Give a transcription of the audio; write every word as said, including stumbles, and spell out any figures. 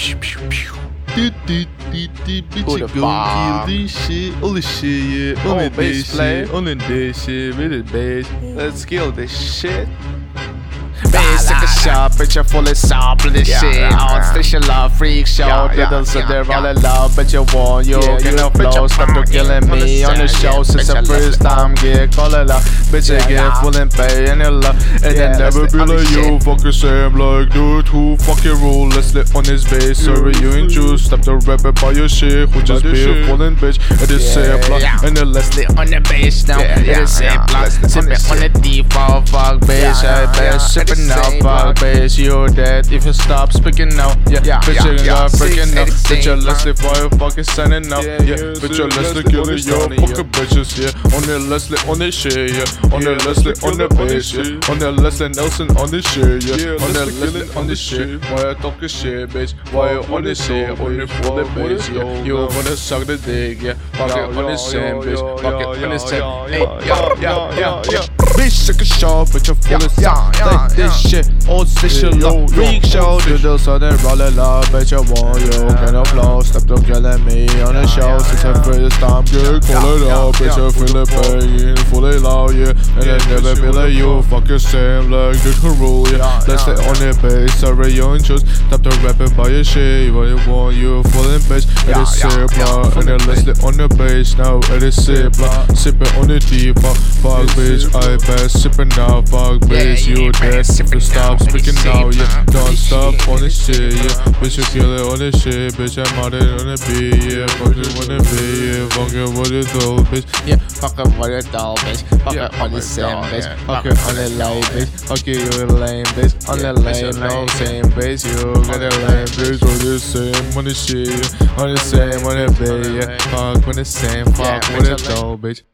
Bitch, you gon' kill this shit, all this shit, yeah, all Oh, that bass shit, play. all that shit, with the bass. Let's kill this shit. Basic shop, bitch, you're full of sample this Yeah, shit. yeah, On yeah. station love, freak show. Yeah, yeah, Little so yeah, they're all yeah. in love, but you want you Yeah, get you no bitch, flow. you Stop to punk, killing yeah, me on the understand, show yeah, since bitch, the I first love time. Get call it out, bitch, I Yeah, get yeah. full and pay and you love. And Yeah, then let's never let be on like this you. shit. Fucking Sam like dude who fucking rule. Let's let on his bass. Sorry you ain't choose. Stop the rapper by your shit. Who just the be a shit. fallen bitch. It is Yeah, simple. yeah. And then let's Let's on the bass now. Yeah, It yeah, is same yeah. block. Let's let on Sipping this on the default fuck bass. Yeah, I yeah, yeah. bet sipping It is out same fuck block. bass. You're dead if you stop speaking now. Yeah, Yeah, bitch, yeah, you yeah. got freaking Six, out. eight, Bitch, you same Leslie block. for your fucking signing out. Yeah, Yeah, yeah, bitch, so you're Leslie Leslie killing on the your Sony, fucking bitches, yeah. On the Leslie on this shit, yeah. On the Yeah, Leslie Leslie on the killer on bass, this yeah. shit. On the Leslie Nelson on this shit, yeah. Yeah, On the Leslie Leslie killing on this shit. Why you talking shit, bitch? Why you on this shit? On the full Fuck with bass, it, yeah. though, You no. wanna suck the dick, yeah. Fuck it on the same bitch. Fuck it on the same. Hey, yeah, yeah, yeah, yeah. Bitch, sick of show, bitch, you're full of Yeah, sound. yeah, Like this yeah. shit, old station Yeah, yo, love, yo, freak show. old Do the southern roller love, bitch, you want you. Can no flow, stop to killing me on the show. Since the first time, get call it yeah, out, bitch, yeah. I feel it pain, fully loud, yeah. And I never be like you, fuck your same, like this can rule, yeah. Let's stay on the bass, sorry, you ain't choose. Stop the rapping by your shit, what you want, you falling bitch. It Yeah, is yeah, simple, yeah, and then let's stay on the bass now. It is simple, sipping on the deep, fuck, fuck, bitch, I best sipping now, fuck, bitch, yeah, you yeah, dead. If sipping you stop now, speaking bitch, now, yeah. sipping Don't now, stop bitch, on this yeah, shit, yeah. yeah. Bitch, you kill it on this shit, bitch, I'm out it on the beat, yeah. Fuck it on the beat, yeah. Fuck it with it though, bitch. Yeah, fuck it with it doll, bitch. Fuck Yeah, it on fuck the it same doll, bitch. yeah. Fuck Fuck it it on on the the lane, doll, bitch. Fuck you, you a lame bitch. On Yeah, the bitch, lane, a no lame, same bitch. You got a lame bitch. Bitch, on the same, on the shit, yeah. On the same, on the beat, yeah. Fuck with the same, fuck Yeah, with bitch, it I like- though, bitch.